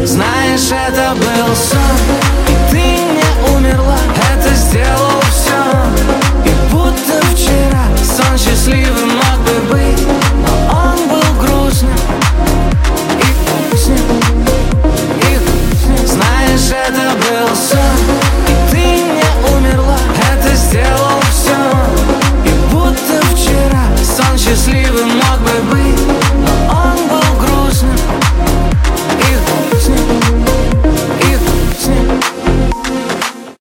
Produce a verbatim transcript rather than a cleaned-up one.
Знаешь, это был сон, и ты не умерла. Это сделал все, и будто вчера. Сон счастливым мог бы быть, но он был грустным. И грустным, и грустным. Знаешь, это был сон, и ты не умерла. Это сделал все, и будто вчера. Сон счастливым мог бы быть.